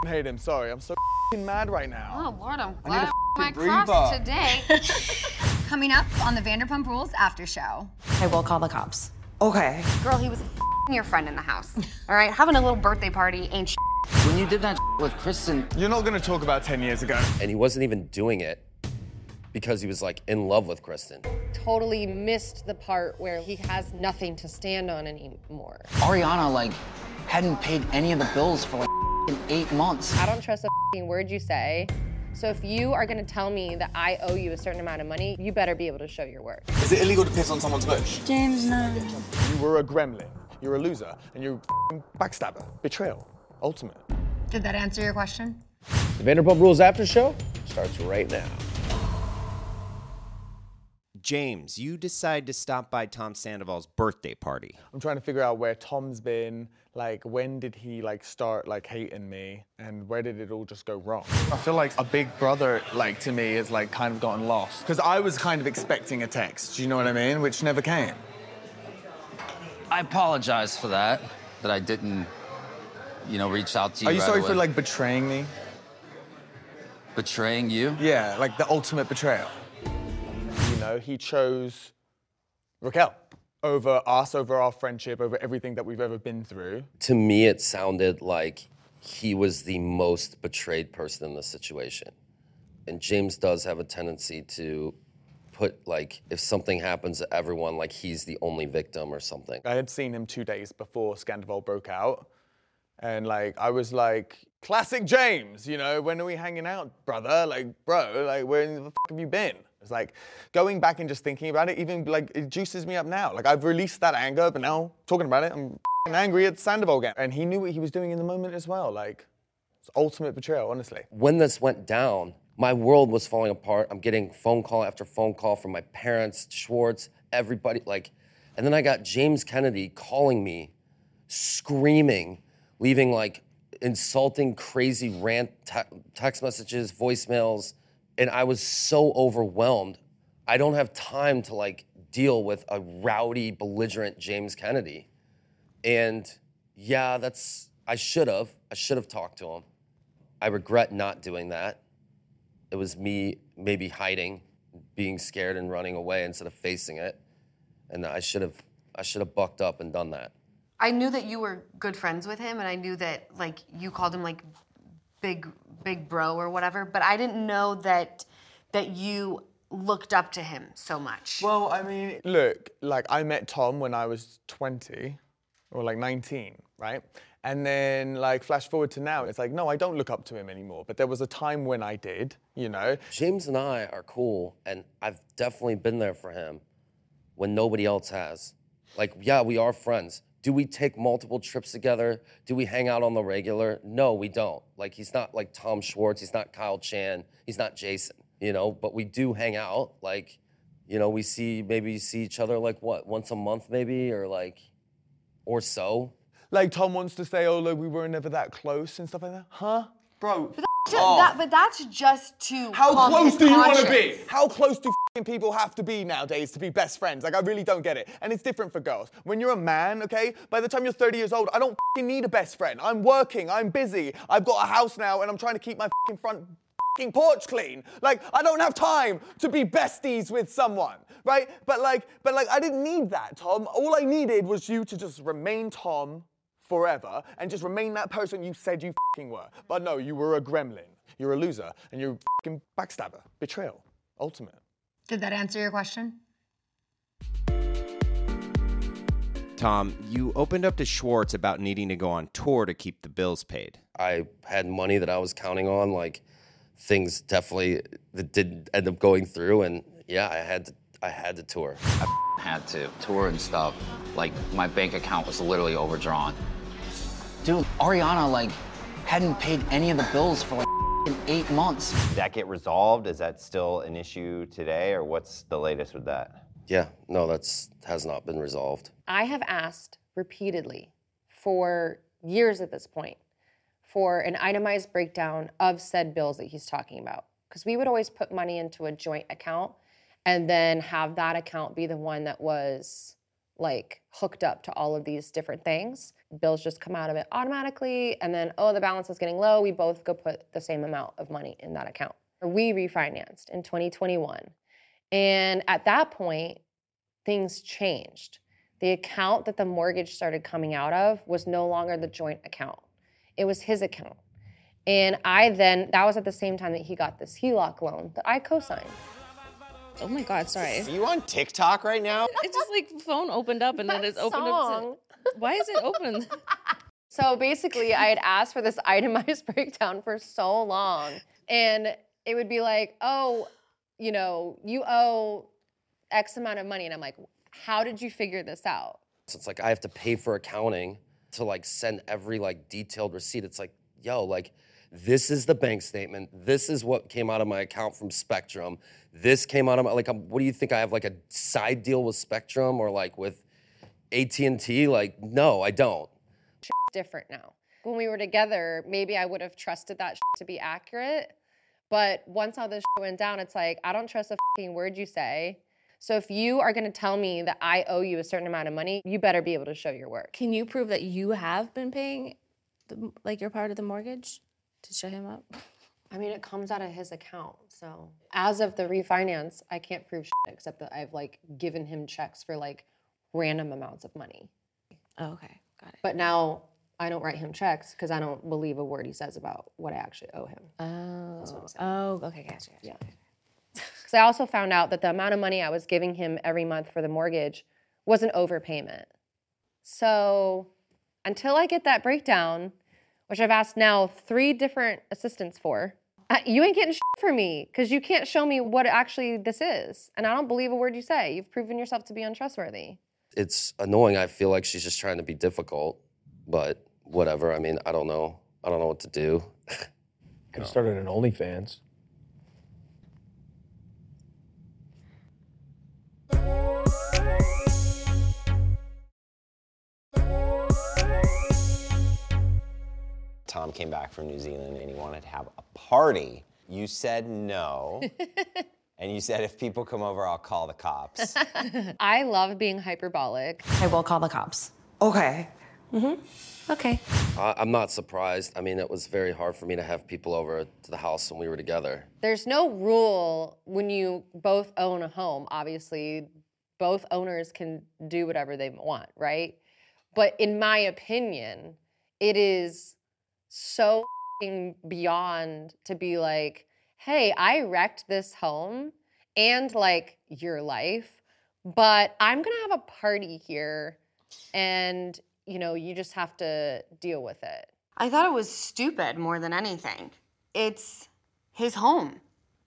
hate him. Sorry, I'm so mad right now. Oh, Lord, I'm I need glad a my breather. cross today. Coming up on the Vanderpump Rules after show. I will call the cops. Okay. Girl, he was your friend in the house. All right, having a little birthday party ain't When you did that with Kristen... You're not gonna talk about 10 years ago. And he wasn't even doing it because he was like in love with Kristen. Totally missed the part where he has nothing to stand on anymore. Ariana, like, hadn't paid any of the bills for like 8 months. I don't trust a word you say. So if you are gonna tell me that I owe you a certain amount of money, you better be able to show your work. Is it illegal to piss on someone's bush? James, no. You were a gremlin. You're a loser. And you're a backstabber. Betrayal. Ultimate. Did that answer your question? The Vanderpump Rules after show starts right now. James, you decide to stop by Tom Sandoval's birthday party. I'm trying to figure out where Tom's been, like when did he like start like hating me, and where did it all just go wrong? I feel like a big brother, like to me, is like kind of gotten lost. Because I was kind of expecting a text, do you know what I mean? Which never came. I apologize for that I didn't, reach out to you. Are you right sorry away. for like betraying me? Betraying you? Yeah, like the ultimate betrayal. He chose Raquel over us, over our friendship, over everything that we've ever been through. To me, it sounded like he was the most betrayed person in the situation. And James does have a tendency to put, like, if something happens to everyone, like he's the only victim or something. I had seen him 2 days before Scandoval broke out. And, like, I was like, classic James, when are we hanging out, brother? Like, bro, like, where the fuck have you been? It's like, going back and just thinking about it, even, like, it juices me up now. Like, I've released that anger, but now, talking about it, I'm angry at Sandoval again. And he knew what he was doing in the moment as well. Like, it's ultimate betrayal, honestly. When this went down, my world was falling apart. I'm getting phone call after phone call from my parents, Schwartz, everybody, like, and then I got James Kennedy calling me, screaming, leaving, like, insulting, crazy rant, text messages, voicemails, and I was so overwhelmed. I don't have time to, like, deal with a rowdy, belligerent James Kennedy. And yeah, I should have talked to him. I regret not doing that. It was me maybe hiding, being scared and running away instead of facing it. And I should have bucked up and done that. I knew that you were good friends with him, and I knew that, like, you called him, like, big bro or whatever, but I didn't know that you looked up to him so much. Well, I mean, look, like, I met Tom when I was 20, or like 19, right? And then, like, flash forward to now, it's like, no, I don't look up to him anymore. But there was a time when I did, James and I are cool, and I've definitely been there for him when nobody else has. Like, yeah, we are friends. Do we take multiple trips together? Do we hang out on the regular? No, we don't. Like, he's not like Tom Schwartz, he's not Kyle Chan, he's not Jason, but we do hang out. Like, we maybe see each other like what, once a month maybe, or so. Like, Tom wants to say, oh, look, we were never that close and stuff like that. Huh? Bro. But that's just to How calm close his do you want to conscience. be? How close do people have to be nowadays to be best friends? Like, I really don't get it. And it's different for girls. When you're a man, okay, by the time you're 30 years old, I don't need a best friend. I'm working, I'm busy. I've got a house now, and I'm trying to keep my front porch clean. Like, I don't have time to be besties with someone, right? But I didn't need that, Tom. All I needed was you to just remain Tom forever and just remain that person you said you were. But no, you were a gremlin. You're a loser, and you're a backstabber. Betrayal. Ultimate. Did that answer your question? Tom, you opened up to Schwartz about needing to go on tour to keep the bills paid. I had money that I was counting on, like things definitely that didn't end up going through, and yeah, I had to tour. I had to tour and stuff. Like, my bank account was literally overdrawn. Dude, Ariana, like, hadn't paid any of the bills for like 8 months. Did that get resolved? Is that still an issue today, or what's the latest with that? Yeah, no, has not been resolved. I have asked repeatedly for years at this point for an itemized breakdown of said bills that he's talking about. Because we would always put money into a joint account and then have that account be the one that was like hooked up to all of these different things. Bills just come out of it automatically, and then, oh, the balance is getting low. We both go put the same amount of money in that account. We refinanced in 2021. And at that point, things changed. The account that the mortgage started coming out of was no longer the joint account. It was his account. And that was at the same time that he got this HELOC loan that I co-signed. Oh my God, sorry. Are you on TikTok right now? It's just like phone opened up and then it's opened up to... Why is it open? So basically, I had asked for this itemized breakdown for so long. And it would be like, oh, you know, you owe X amount of money. And I'm like, how did you figure this out? So it's like I have to pay for accounting to like send every like detailed receipt. It's like, yo, like this is the bank statement. This is what came out of my account from Spectrum. This came out of my, like, what do you think? I have like a side deal with Spectrum or like with AT&T? Like, no, I don't. It's different now. When we were together, maybe I would have trusted that to be accurate. But once all this went down, it's like, I don't trust a fucking word you say. So if you are gonna tell me that I owe you a certain amount of money, you better be able to show your work. Can you prove that you have been paying like your part of the mortgage to shut him up? I mean, it comes out of his account. So as of the refinance, I can't prove except that I've like given him checks for like random amounts of money. Oh, okay, got it. But now I don't write him checks because I don't believe a word he says about what I actually owe him. Oh, That's what I'm saying. oh, okay, gotcha. Yeah. Because I also found out that the amount of money I was giving him every month for the mortgage was an overpayment. So until I get that breakdown, which I've asked now 3 different assistants for, you ain't getting shit from me because you can't show me what actually this is. And I don't believe a word you say. You've proven yourself to be untrustworthy. It's annoying. I feel like she's just trying to be difficult, but whatever. I mean, I don't know. I don't know what to do. Could have started an OnlyFans. Tom came back from New Zealand and he wanted to have a party. You said no. And you said, if people come over, I'll call the cops. I love being hyperbolic. I will call the cops. Okay. Okay. I'm not surprised. I mean, it was very hard for me to have people over to the house when we were together. There's no rule when you both own a home. Obviously, both owners can do whatever they want, right? But in my opinion, it is so beyond to be like, hey, I wrecked this home and like your life, but I'm gonna have a party here and you know, you just have to deal with it. I thought it was stupid more than anything. It's his home.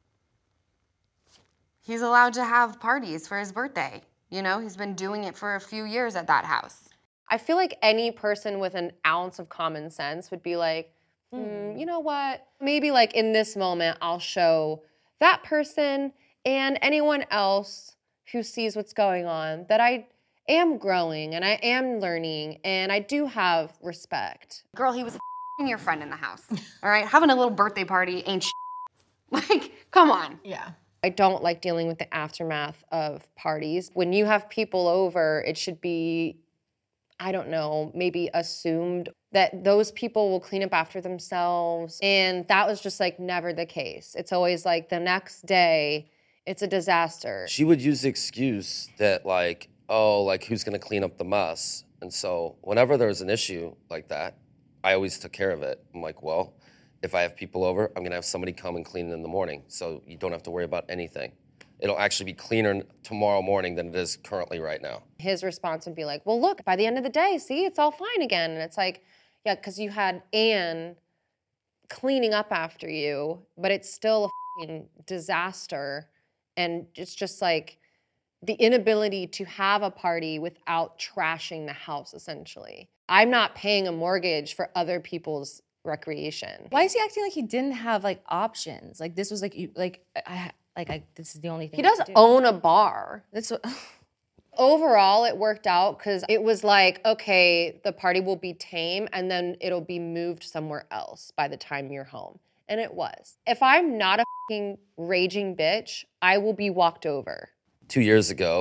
He's allowed to have parties for his birthday. You know, he's been doing it for a few years at that house. I feel like any person with an ounce of common sense would be like, you know what? Maybe like in this moment, I'll show that person and anyone else who sees what's going on that I am growing and I am learning and I do have respect. Girl, he was your friend in the house, all right? Having a little birthday party ain't like, come on. Yeah. I don't like dealing with the aftermath of parties. When you have people over, it should be, I don't know, maybe assumed that those people will clean up after themselves. And that was just like never the case. It's always like the next day, it's a disaster. She would use the excuse that like, oh, like who's gonna clean up the mess? And so whenever there was an issue like that, I always took care of it. I'm like, well, if I have people over, I'm gonna have somebody come and clean it in the morning, so you don't have to worry about anything. It'll actually be cleaner tomorrow morning than it is currently right now. His response would be like, well, look, by the end of the day, see, it's all fine again. And it's like, yeah, because you had Anne cleaning up after you, but it's still a fucking disaster. And it's just like the inability to have a party without trashing the house, essentially. I'm not paying a mortgage for other people's recreation. Why is he acting like he didn't have like options? Like this was like this is the only thing He does do. own a bar. That's what. Overall, it worked out because it was like, okay, the party will be tame and then it'll be moved somewhere else by the time you're home. And it was. If I'm not a fucking raging bitch, I will be walked over. 2 years ago,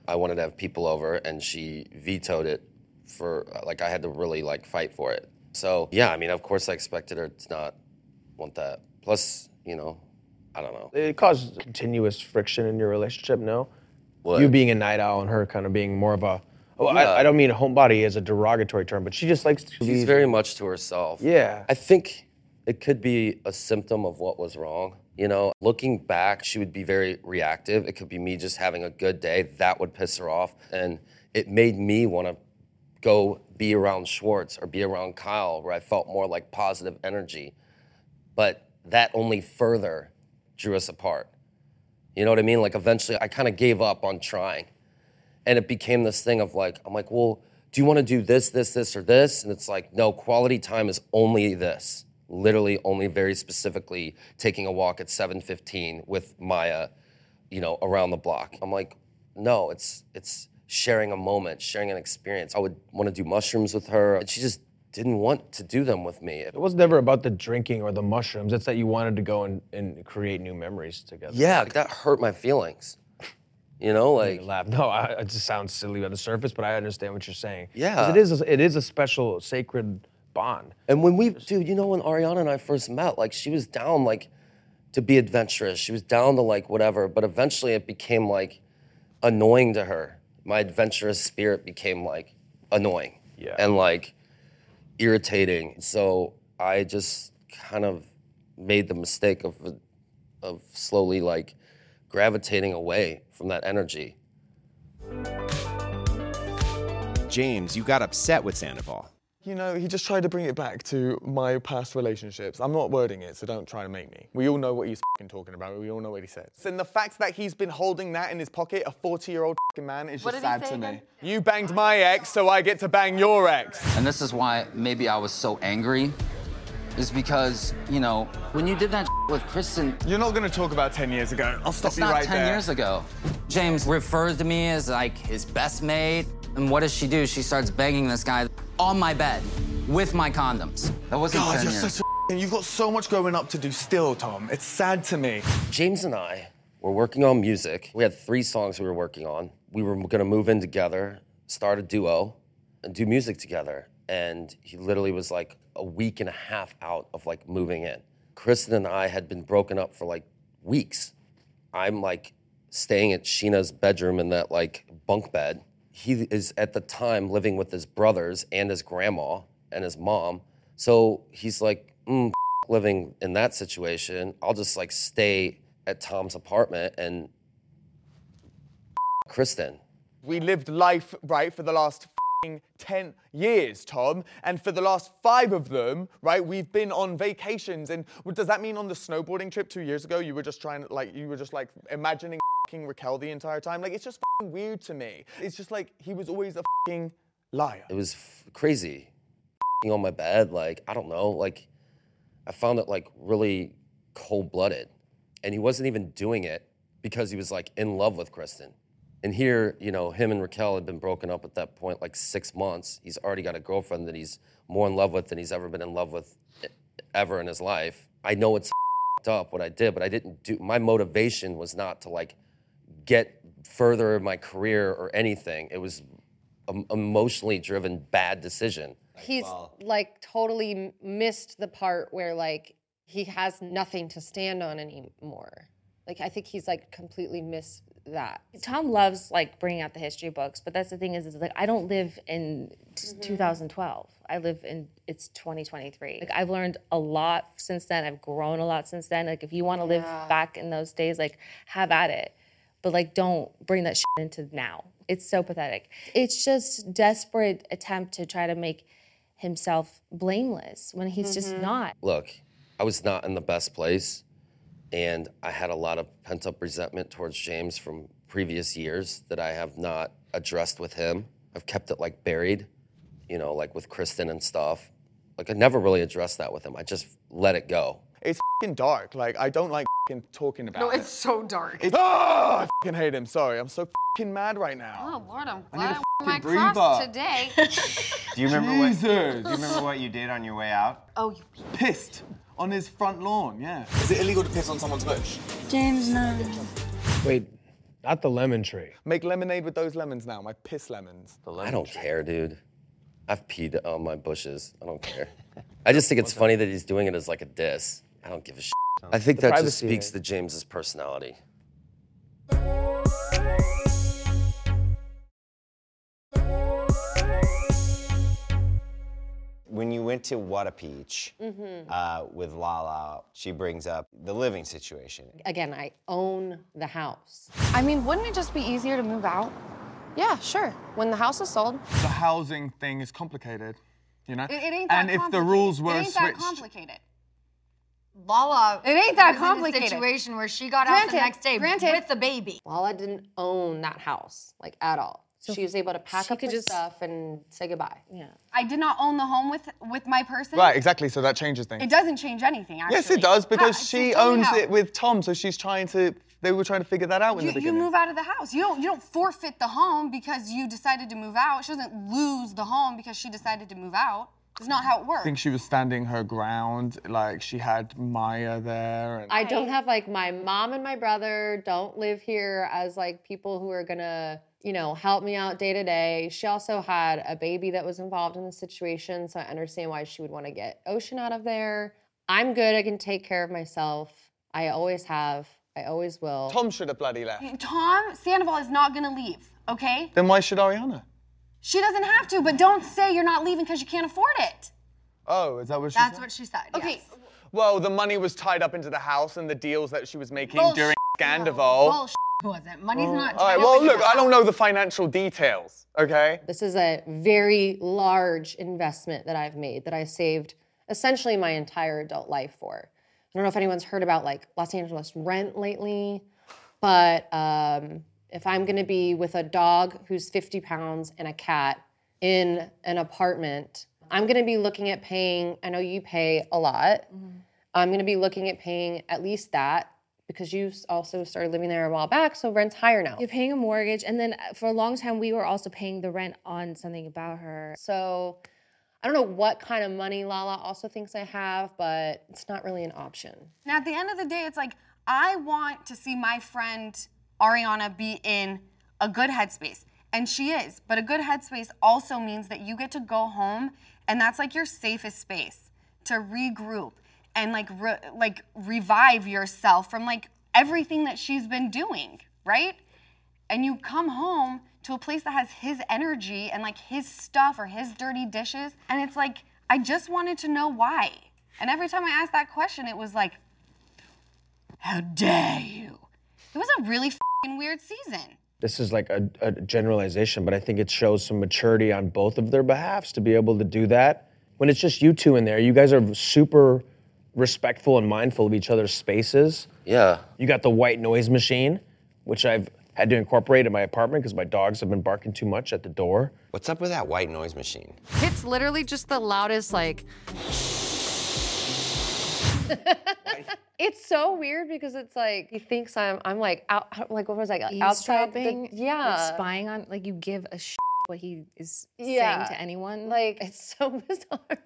I wanted to have people over, and she vetoed it for, like, I had to really, like, fight for it. So, yeah, I mean, of course I expected her to not want that. Plus, you know, I don't know. It caused continuous friction in your relationship, no? What? You being a night owl and her kind of being more of a, well, Yeah. I don't mean homebody as a derogatory term, but she just likes to She's be. very much to herself. Yeah. I think it could be a symptom of what was wrong. You know, looking back, she would be very reactive. It could be me just having a good day. That would piss her off. And it made me want to go be around Schwartz or be around Kyle, where I felt more like positive energy. But that only further drew us apart. You know what I mean? Like, eventually I kind of gave up on trying. And it became this thing of like, I'm like, well, do you want to do this, this, this, or this? And it's like, no, quality time is only this. Literally only very specifically taking a walk at 7:15 with Maya, you know, around the block. I'm like, no, it's sharing a moment, sharing an experience. I would want to do mushrooms with her, and she just didn't want to do them with me. It was never about the drinking or the mushrooms. It's that you wanted to go and create new memories together. Yeah, that hurt my feelings. You know, like. Laugh. No, it just sounds silly on the surface, but I understand what you're saying. Yeah. 'Cause it is a special, sacred bond. And when dude, you know, when Ariana and I first met, like, she was down, like, to be adventurous. She was down to, like, whatever. But eventually it became, like, annoying to her. My adventurous spirit became, like, annoying. Yeah. And, like, irritating. So I just kind of made the mistake of slowly, like, gravitating away from that energy. James, you got upset with Sandoval. You know, he just tried to bring it back to my past relationships. I'm not wording it, so don't try to make me. We all know what he's talking about. We all know what he said. And the fact that he's been holding that in his pocket, a 40-year-old man, is What just did he sad say to me. again? You banged my ex, so I get to bang your ex. And this is why maybe I was so angry, is because, you know, when you did that with Kristen. You're not gonna talk about 10 years ago. I'll stop It's you not right 10 there. years ago. James refers to me as like his best mate. And what does she do? She starts banging this guy on my bed with my condoms. That wasn't God, 10 you're years. such a you've got so much growing up to do still, Tom. It's sad to me. James and I were working on music. We had 3 songs we were working on. We were gonna move in together, start a duo, and do music together. And he literally was like a week and a half out of like moving in. Kristen and I had been broken up for like weeks. I'm like staying at Sheena's bedroom in that like bunk bed. He is at the time living with his brothers and his grandma and his mom. So he's like, living in that situation, I'll just like stay at Tom's apartment and Kristen. We lived life, right, for the last 10 years, Tom. And for the last 5 of them, right, we've been on vacations. And does that mean on the snowboarding trip 2 years ago, you were just trying to, like, imagining Raquel the entire time? Like, it's just weird to me. It's just like, he was always a liar. It was crazy. On my bed, like, I don't know, like, I found it, like, really cold-blooded. And he wasn't even doing it because he was, like, in love with Kristen. And here, you know, him and Raquel had been broken up at that point, like 6 months. He's already got a girlfriend that he's more in love with than he's ever been in love with ever in his life. I know it's up what I did, but I didn't do, my motivation was not to like get further in my career or anything. It was an emotionally driven bad decision. He's like totally missed the part where like he has nothing to stand on anymore. Like I think he's like completely missed that. Tom loves like bringing out the history books, but that's the thing is like I don't live in 2012. I live in, it's 2023. Like I've learned a lot since then. I've grown a lot since then. Like if you want to live back in those days, like have at it. But like don't bring that shit into now. It's so pathetic. It's just desperate attempt to try to make himself blameless when he's just not. Look, I was not in the best place. And I had a lot of pent-up resentment towards James from previous years that I have not addressed with him. I've kept it like buried, you know, like with Kristen and stuff. Like I never really addressed that with him. I just let it go. It's dark. Like, I don't like talking about it. No, it's so dark. I hate him. Sorry, I'm so mad right now. Oh, Lord, I'm I need glad a I wore my breather. cross today. Do you remember Jesus. do you remember what you did on your way out? Oh, you Pissed on his front lawn, yeah. Is it illegal to piss on someone's bush? James, no. Wait, Not the lemon tree. Make lemonade with those lemons now, my piss lemons. I don't care, dude. I've peed on my bushes. I don't care. I just think it's funny that he's doing it as like a diss. I don't give a shit. I think that just speaks to James's personality. When you went to What a Peach with Lala, she brings up the living situation. Again, I own the house. I mean, wouldn't it just be easier to move out? Yeah, sure. When the house is sold. The housing thing is complicated, you know? It ain't that and if the rules were It ain't switched... that complicated. Lala It ain't that was in a complicated. situation where she got out the next day with the baby. Lala didn't own that house, like, at all. So she was able to pack up her just- stuff and say goodbye. Yeah. I did not own the home with my person. Right, exactly, so that changes things. It doesn't change anything, actually. Yes, it does, because How? she Tell me owns how. it with Tom, so they were trying to figure that out in the You beginning. move out of the house. You don't forfeit the home because you decided to move out. She doesn't lose the home because she decided to move out. It's not how it works. I think she was standing her ground, like she had Maya there. And I don't have, like, my mom and my brother don't live here as, like, people who are gonna, you know, help me out day to day. She also had a baby that was involved in the situation, so I understand why she would want to get Ocean out of there. I'm good. I can take care of myself. I always have. I always will. Tom should have bloody left. Tom Sandoval is not gonna leave, okay? Then why should Ariana? She doesn't have to, but don't say you're not leaving because you can't afford it. Oh, is that what she That's said? what she said. Okay. Yes. Well, the money was tied up into the house and the deals that she was making Bullshit. during Scandival. Bullshit wasn't. Money's not. All right, tied well, up into look, the I don't house. know the financial details, okay? This is a very large investment that I've made that I saved essentially my entire adult life for. I don't know if anyone's heard about like Los Angeles rent lately, but if I'm gonna be with a dog who's 50 pounds and a cat in an apartment, I'm gonna be looking at paying, I know you pay a lot, I'm gonna be looking at paying at least that because you also started living there a while back, so rent's higher now. You're paying a mortgage, and then for a long time, we were also paying the rent on something about her. So I don't know what kind of money Lala also thinks I have, but it's not really an option. And at the end of the day, it's like, I want to see my friend Ariana be in a good headspace. And she is, but a good headspace also means that you get to go home and that's like your safest space to regroup and like revive yourself from like everything that she's been doing, right? And you come home to a place that has his energy and like his stuff or his dirty dishes. And it's like, I just wanted to know why. And every time I asked that question, it was like, how dare you? It was a really f***ing weird season. This is like a generalization, but I think it shows some maturity on both of their behalves to be able to do that. When it's just you two in there, you guys are super respectful and mindful of each other's spaces. Yeah. You got the white noise machine, which I've had to incorporate in my apartment because my dogs have been barking too much at the door. What's up with that white noise machine? It's literally just the loudest, like. It's so weird because it's like he thinks I'm like out, like what was I like outside the, Eavesdropping, yeah, like spying on, like you give a what he is Yeah. saying to anyone. like it's so bizarre.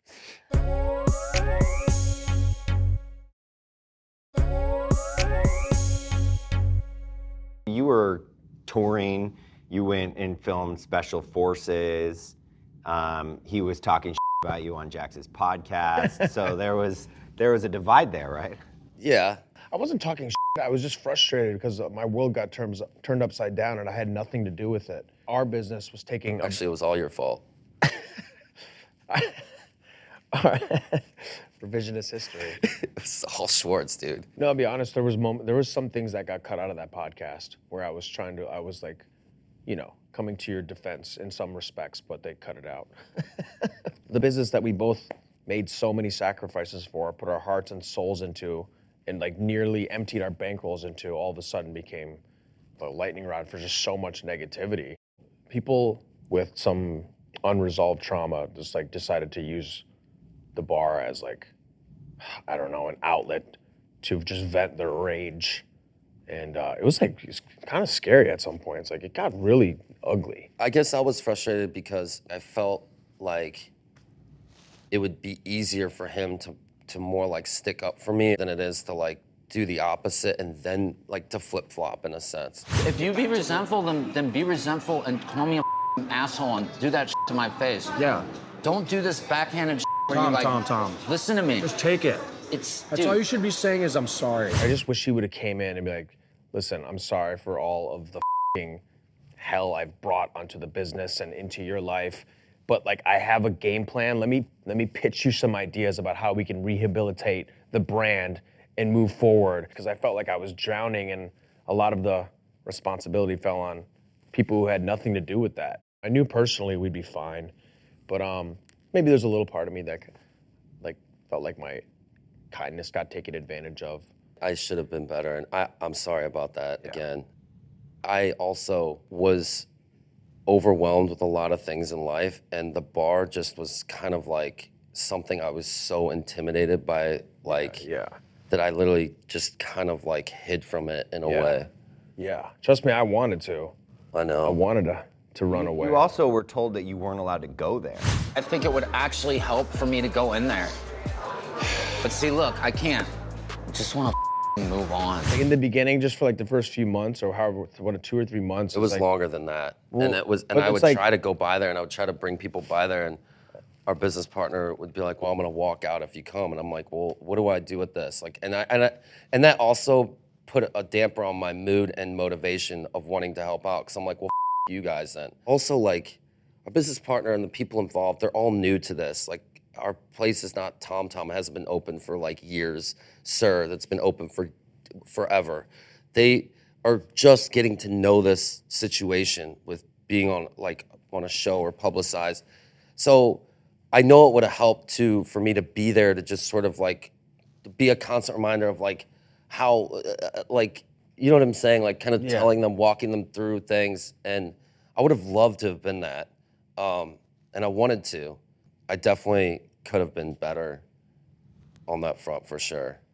You were touring, you went and filmed Special Forces. He was talking about you on Jax's podcast. So there was a divide there, right? Yeah. I wasn't talking shit. I was just frustrated because my world got turned upside down and I had nothing to do with it. Our business was taking Actually, it was all your fault. revisionist history. It's all Schwartz, dude. No, I'll be honest, there was some things that got cut out of that podcast where I was like, you know, coming to your defense in some respects, but they cut it out. The business that we both made so many sacrifices for, put our hearts and souls into, and like nearly emptied our bankrolls into, all of a sudden became a lightning rod for just so much negativity. People with some unresolved trauma just like decided to use the bar as like, I don't know, an outlet to just vent their rage. And it was kind of scary at some points. Like it got really ugly. I guess I was frustrated because I felt like it would be easier for him to more like stick up for me than it is to like do the opposite and then like to flip-flop in a sense. If you be resentful, then be resentful and call me a asshole and do that to my face. Yeah. Don't do this backhanded where you're like, Tom. listen to me. Just take it. It's That's all you should be saying is I'm sorry. I just wish he would have came in and be like, listen, I'm sorry for all of the hell I've brought onto the business and into your life. But like I have a game plan. Let me pitch you some ideas about how we can rehabilitate the brand and move forward. Because I felt like I was drowning and a lot of the responsibility fell on people who had nothing to do with that. I knew personally we'd be fine, but maybe there's a little part of me that like felt like my kindness got taken advantage of. I should have been better, and I'm sorry about that again. I also was overwhelmed with a lot of things in life, and the bar just was kind of like something I was so intimidated by, like that I literally just kind of like hid from it in a way. Yeah, trust me, I wanted to. I know. I wanted to run away. You also were told that you weren't allowed to go there. I think it would actually help for me to go in there. But see, look, I can't. I just want to move on. Like in the beginning, just for like the first few months or however, 2 or 3 months. It was like, longer than that. Well, and I would try to go by there, and I would try to bring people by there, and our business partner would be like, well, I'm gonna walk out if you come. And I'm like, well, what do I do with this? Like, and that also put a damper on my mood and motivation of wanting to help out. Cause I'm like, well, you guys then. Also, like, our business partner and the people involved, they're all new to this. Like, our place is not Tom Tom. It hasn't been open for like years. Sir, that's been open for forever. They are just getting to know this situation with being on a show or publicized. So I know it would have helped for me to be there to just sort of like be a constant reminder of like how like, you know what I'm saying? Like kind of telling them, walking them through things. And I would have loved to have been that. And I wanted to. I definitely could have been better on that front for sure.